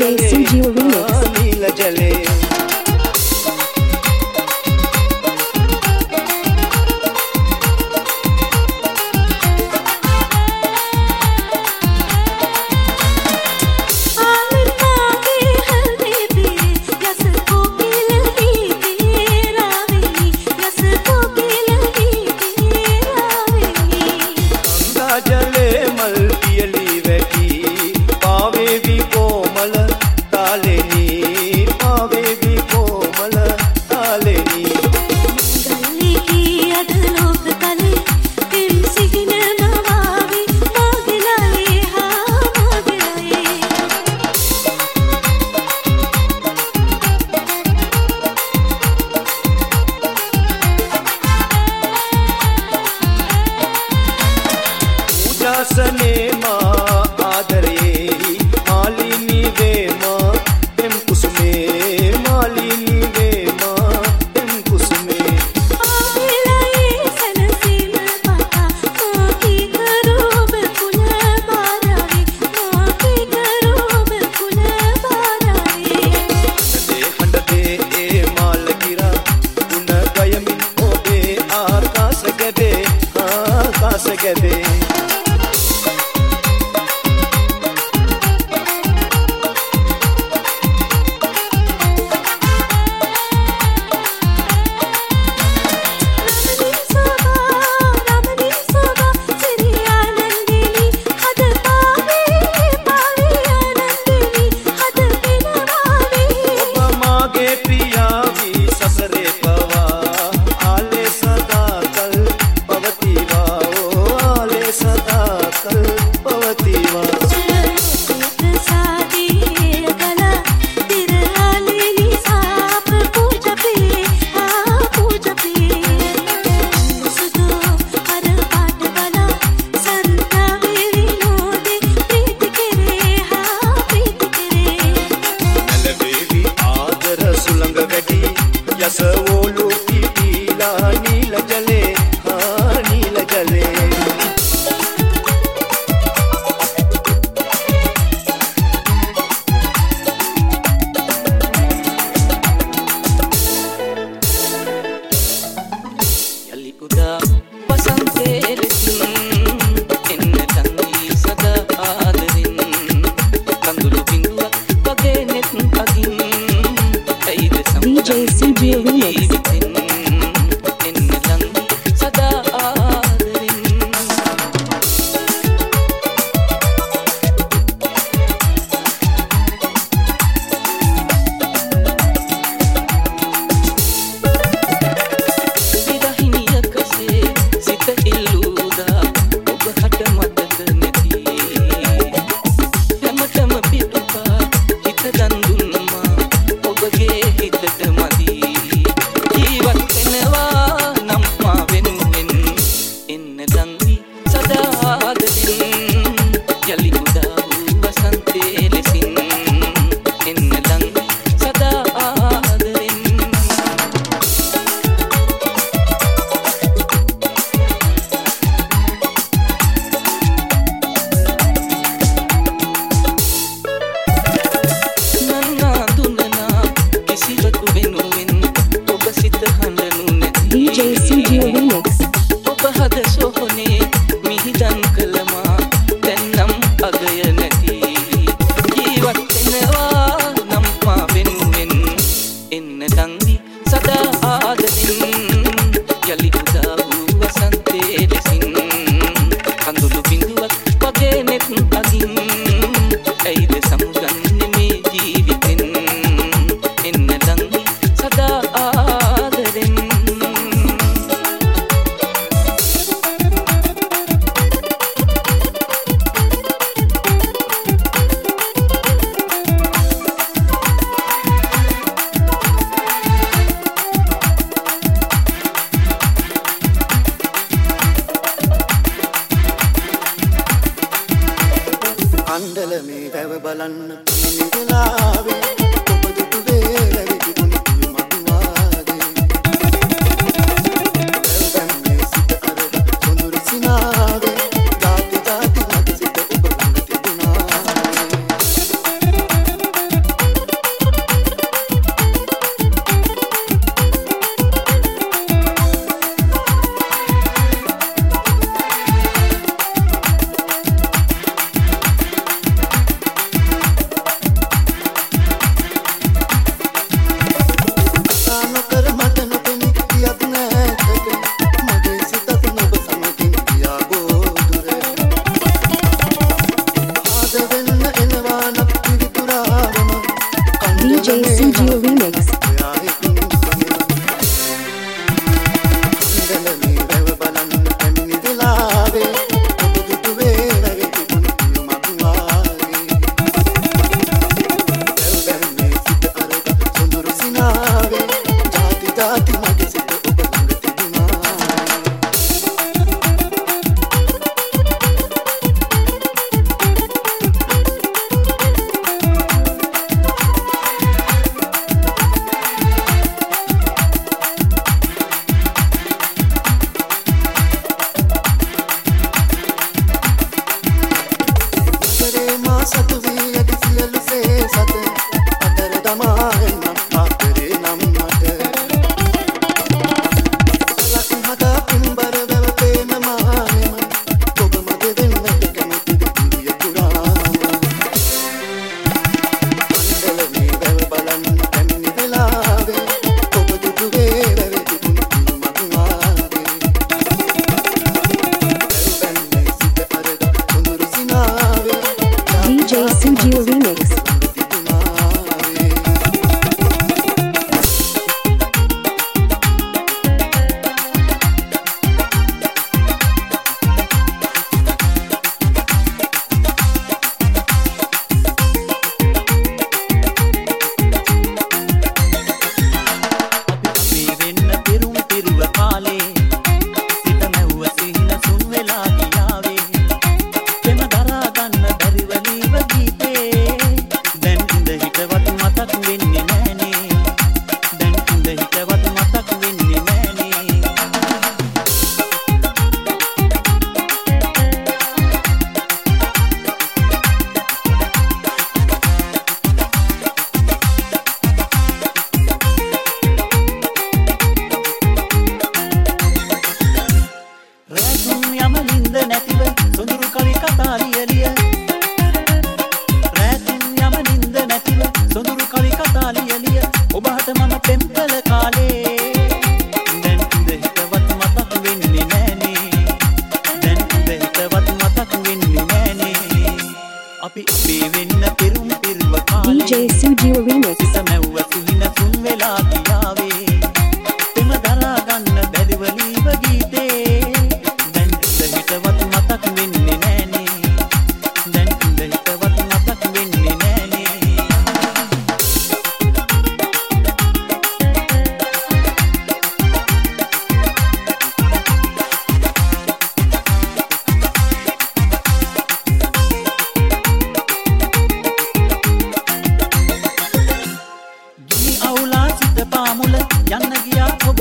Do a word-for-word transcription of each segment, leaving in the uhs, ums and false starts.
J Sanjeev Remix. नील जले सने माँ आदरे मालिनी वे माँ तेम कुसुमे मालिनी वे माँ तेम कुसुमे आविलाई सनसीम पाता माँ की करो बिल्कुल बाराए माँ की करो बिल्कुल बाराए हंडे हंडे ए माल गिरा उन गयमिन ओबे आकाश गदे आकाश गदे यसवोलू की पीला नील जले हाँ नील जले यली उदा वसंतेर එන්න තංගී සදා ආදරින් කඳුළු බිඳුවක් වගේ නෙත් අගින් ඇයිද D J Sanjeev Remix. එන්න තංගී සදා ආදරින් විරහිනියකසේ සිත ඉල්ලුදා ඔබ හට මතක නැති හැමතම පිටුපා හිත දන් දුන්නා ඔබගේ හිතට මදි ජීවත් වෙනවා නම් මා වෙනුවෙන් එන්න දංවි සදා ආදරින් යලි උදා වූ වසන්තේ ලෙසින් එන්න දංවි සදා ආදරින් නන්නා දුන්නා කිසිවකු වෙනුවෙන් ඔබ සිත හඬනු නැති D J Sanjeev Remix. ඔබ හද සොහොනේ මිහිදන් කළමා දැන්නම් අගය නැති ජීවත් වෙනවා නම් මා වෙනුවෙන් එන්න දංවි සදා ආදරින් යලි උදා වූ වසන්තේ ලෙසින් කඳුළු බිඳුවක් වගේ නෙත් අගින් ඇයිද සමුගන්නේ මේ ජීවිතෙන් එන්න දංවි සදා ආදරෙන් අණ්ඩල මේ වැව බලන්න පිළිගලාවේ ඔබ දුටු වේලෙ තිබුණ මතුවාගේ වැව්වැන්නේ සිත අරද සොඳුරු සිනාවේ ජාති ජාති මත සිත ඔබ ළඟ තිබුණා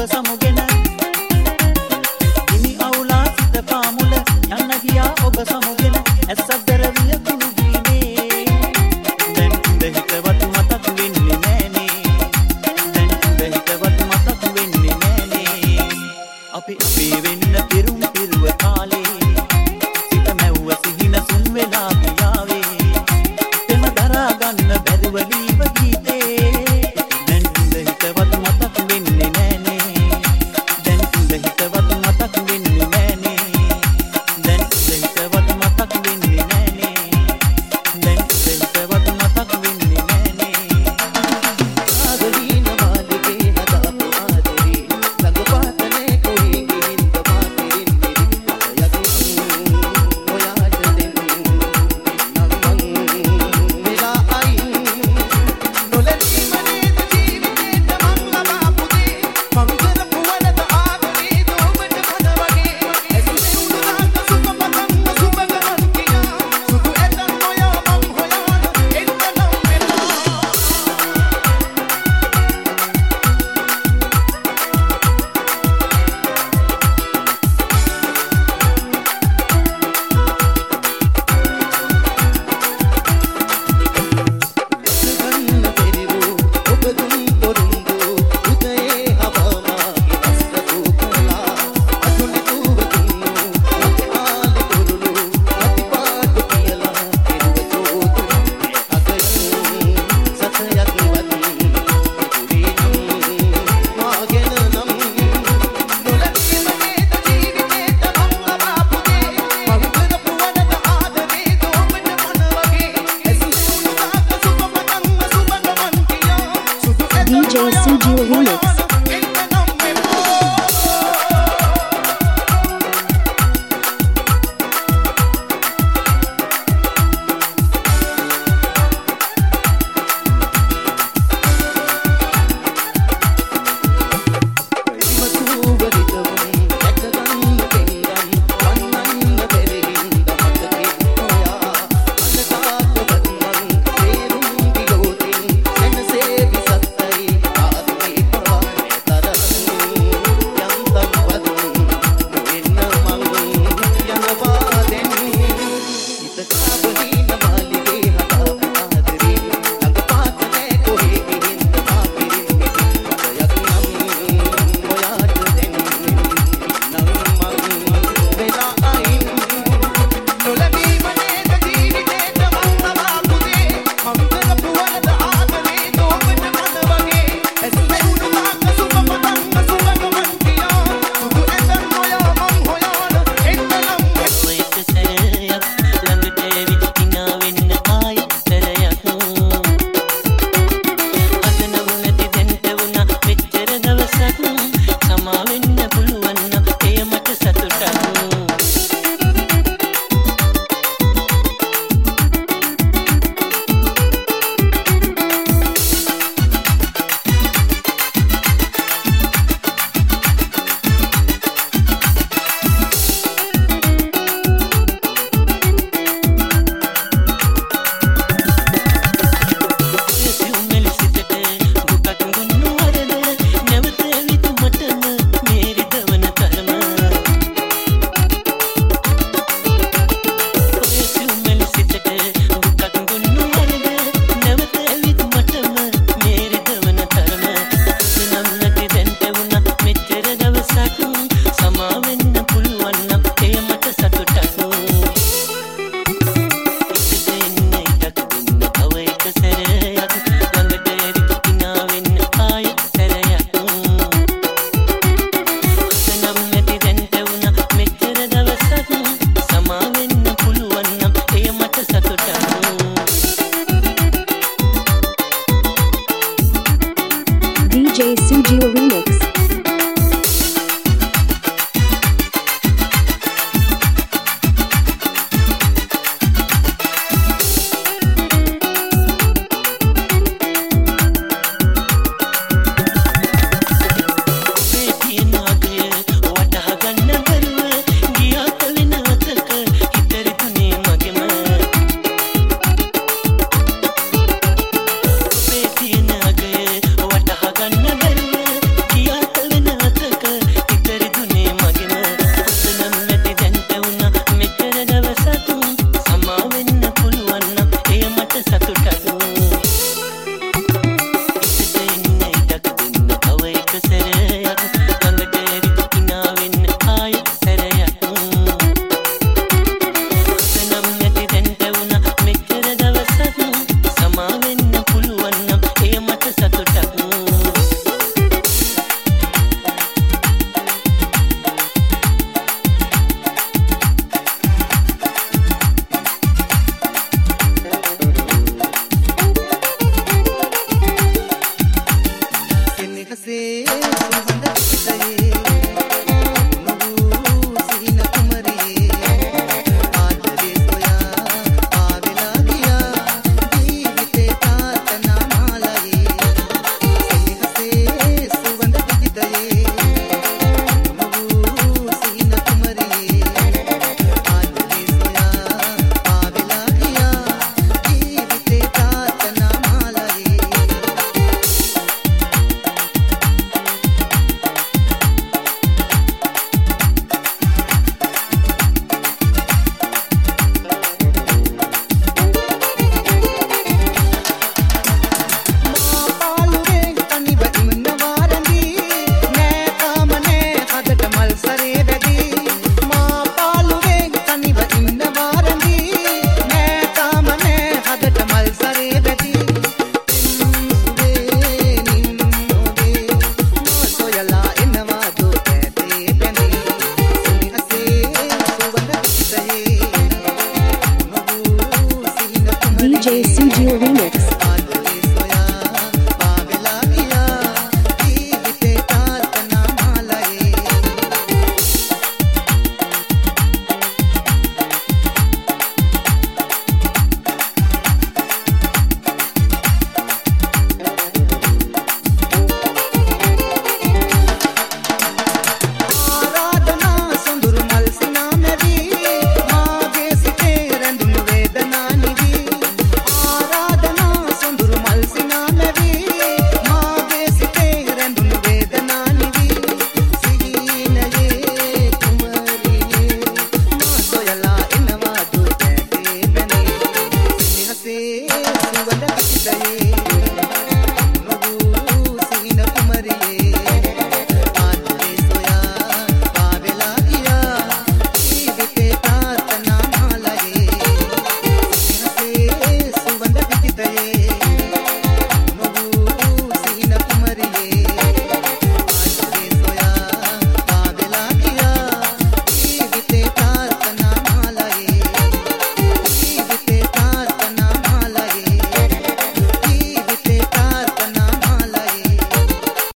සමුගෙන ඉනි අවුලා සිත පාමුල යන්න ගියා ඔබ සමුගෙන ඇස්සදර විය කුණු ගීනේ දැන් උඹ හිතවත් මතක් වෙන්නේ නෑනේ දැන් උඹ හිතවත් මතක් වෙන්නේ නෑනේ අපි අපේ වෙන්න පිරුම් පිරුව කාලේ සිත මැව්ව සිහින සුන් වෙලා ගියාවේ තෙම දරා ගන්න බැරිව ලීව ගීතේ දැන් උඹ හිතවත් මතක් වෙන්නේ නෑනේ දැන් උඹ හිතවත් මතක් වෙන්නේ නෑනේ දැන් උඹ හිතවත් මතක් වෙන්නේ නෑනේ දැන් උඹ හිතවත් මතක් වෙන්නේ නෑනේ ආදරීන මාලිගේ හදාපු ආදරේ ළඟ පාතනේ කොහේ ගිහින්ද මාතරින්නේ යකින් ඔයාට දෙන්න නම් මං වෙලා අයින් නොලැබී මනේද ජීවිතේට මං ලබාපු දේ මං කරපු වලද ආදරේ දෝමට පද වගේ ඇසුනේ උඩුදාක සුබ පතන්න සුබ ගමන් කියා සුදු ඇතන් ඔයා මං හොයාන එන්න නම් වෙලා ගන්න පෙරිවෝ ඔබ දුන් තොරුන්දු උදේ හවමාගේ අස්සතු කළා අතුලි තුව දුන්නු මගේ ආලි තුරුළු අති පාටු කියලා පෙරුව චෝතු අගින් සතයක් වත් පුරි නම් මාගෙන නම් නොලැබී මනේද ජීවිතේට මං ලබාපු දේ මං කරපු වලද ආදරේ දෝමට පන වගේ ඇසුනේ උඩුදාක සුබ පතන්න සුබ ගමන් කියා සුදු ඇතන් D J Studio Remix. එන්න නම් වෙලා Second